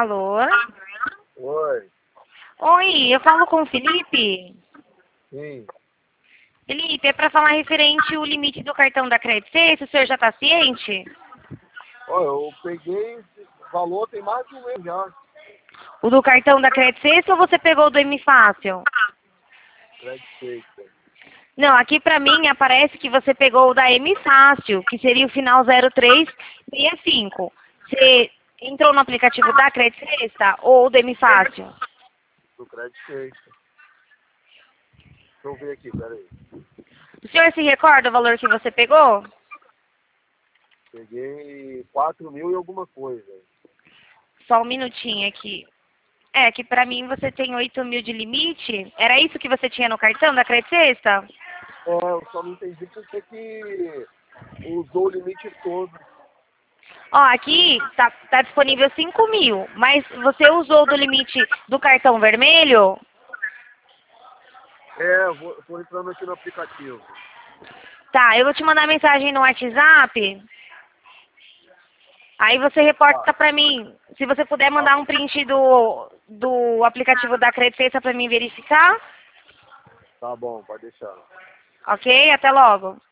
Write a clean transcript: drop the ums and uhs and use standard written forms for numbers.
Alô? Oi. Oi, eu falo com o Felipe. Sim. Felipe, é para falar referente o limite do cartão da Credit Suisse, o senhor já está ciente? Ó, eu peguei esse valor tem mais de um mês já. O do cartão da Credit Suisse ou você pegou o do M Fácil? Credit Suisse. Não, aqui para mim aparece que você pegou o da M Fácil, que seria o final 0365. Você entrou no aplicativo da Credit Suisse ou do M Fácil? Do Credit Suisse. Deixa eu ver aqui, peraí. O senhor se recorda o valor que você pegou? Peguei 4.000 e alguma coisa. Só um minutinho aqui. É, que pra mim você tem 8.000 de limite. Era isso que você tinha no cartão da Credit Suisse? Eu só não entendi por que usou o limite todo. Ó, aqui tá disponível 5.000, mas você usou do limite do cartão vermelho? Tô entrando aqui no aplicativo. Tá, eu vou te mandar mensagem no WhatsApp. Aí você reporta pra mim. Se você puder mandar um print do aplicativo da Credit Suisse pra mim verificar. Tá bom, pode deixar. Ok? Até logo.